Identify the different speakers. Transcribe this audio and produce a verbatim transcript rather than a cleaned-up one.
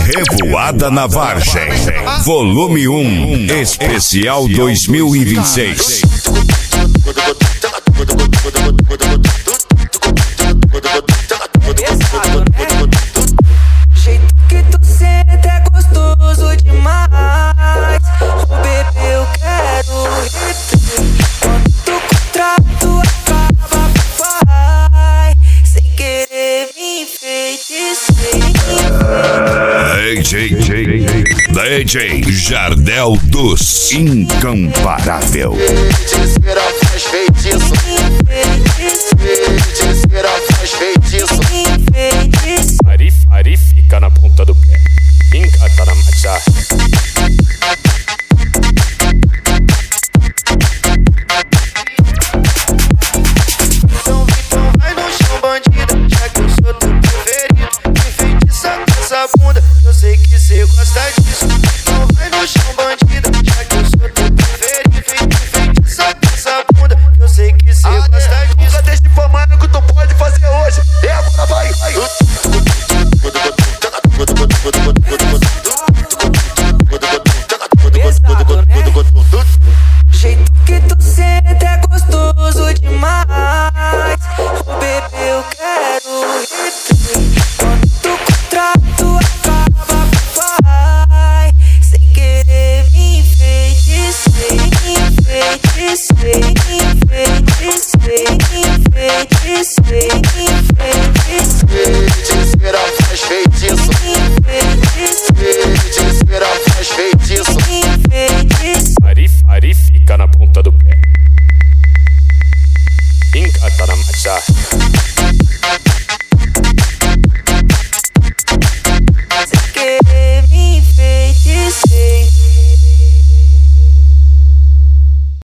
Speaker 1: Revoada na Vargem, volume um, especial dois mil e vinte e seis.
Speaker 2: Jeito que tu senta é gostoso demais. Oh, bebê, eu quero reter. Quando tu contrato acaba, vai sem querer me enfeitiçar.
Speaker 1: D J, D J Jardel dos Incomparável.
Speaker 3: Feiticeira faz feitiço. Feiticeira faz feitiço.
Speaker 4: Ari, Ari fica na ponta do pé, engata na macha.